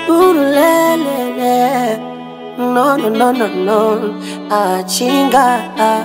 urulelele. No, no, no, no, no. Achinga.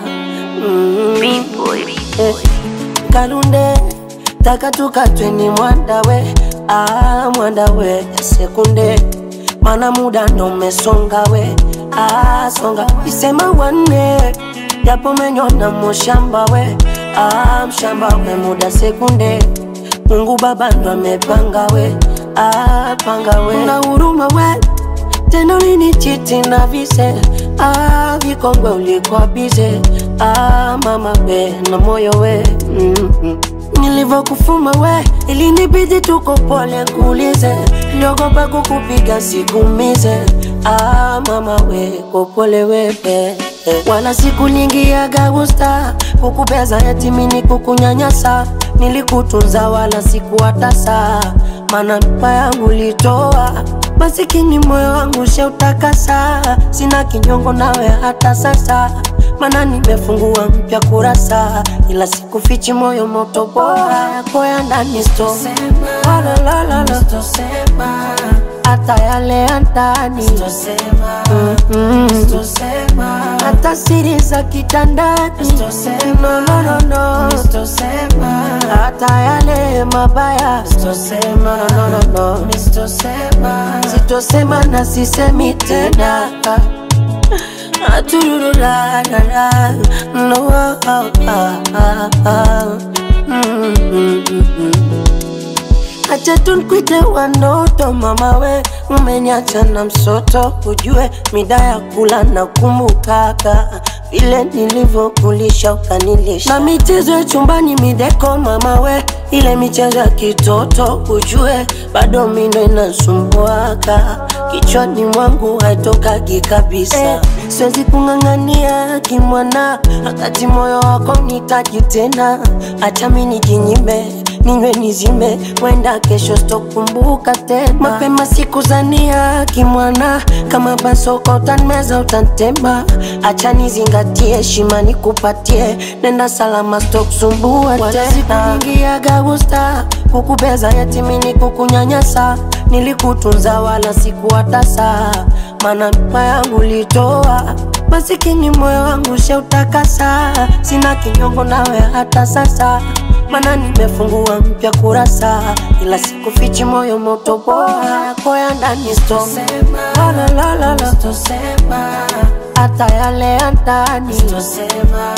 Kalunde taka tukatweni mwandawe. Mwandawe sekunde. Mana muda ndo mesonga we. Songa isema wane. Yapo menyona mshamba we. Mshamba we muda sekunde. Mungu baba ndo amepanga we. Panga we. Na huruma we. Tena ulinichiti na vise. Vikongwe ulikuwa bize. Mama we na moyo we. Nilivo kufuma we. Ilinibidi tuko pole kuulize. Niliogopa kukupiga sikumize. Mama we kopole we. Wala siku nyingi ya gagusta. Kukubeza yatimini kukunyanyasa. Nilikutunza wala sikuwatasa. Mana mpa yangu litoa. Masikini moyo wangu sheutakasa. Sina kinyongo nawe hata sasa. Mana nimefungua mpya kurasa. Ila sikufichi moyo moto bora. Yako ya ndani sitosema. Sitosema. Hata yale ya ndani sitosema. Hata siri za kitandani sitosema. No. Sitosema. Hata yale mabaya sitosema. No. Sitosema na sisemi tena. No. Acha tunkwite wanoto mama we. Umeniacha na msoto. Ujue mida ya kula na kumbukaka. Vile nilivyo kulisha ukanilisha. Na michezo ya chumbani mideko mama we. Ile michezo ya kitoto. Ujue bado mindo inasumbuaka. Kichwani mwangu haitokagi kabisa. Siwezi kung'ang'ania kimwana. Wakati moyo wako nitaji tena. Acha mimi nijinyime. Ninywe nizime. Wenda kesho sitokumbuka tena. Mapema sikuzania kimwana. Kama basoko utanmeza utantema. Acha nizingatie heshima nikupatie. Nenda salama sitokusumbua tena. Wala siku nyingi ya gagusta. Kukubeza yatimini kukunyanyasa. Nilikutunza wala sikuwatasa. Mana mpa yangu litoa. Masikini moyo wangu sheutakasa. Sina kinyongo nawe hata sasa. Mana nimefungua mpya kurasa. Ila sikufichi moyo moto bora. Yako ya ndani sitosema. Sitosema. Hata yale ya ndani sitosema.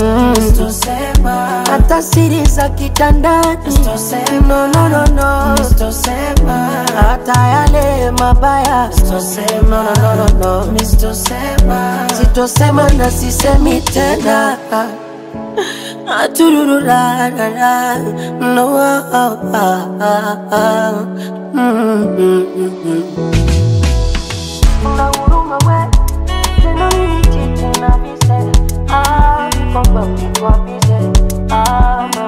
Hata siri za kitandani sitosema. No. Hata yale mabaya sitosema. No. Sitosema na sisemi tena. No. Una huruma we. Tena ulinichiti na vise. Vikongwe ulikuwa bize.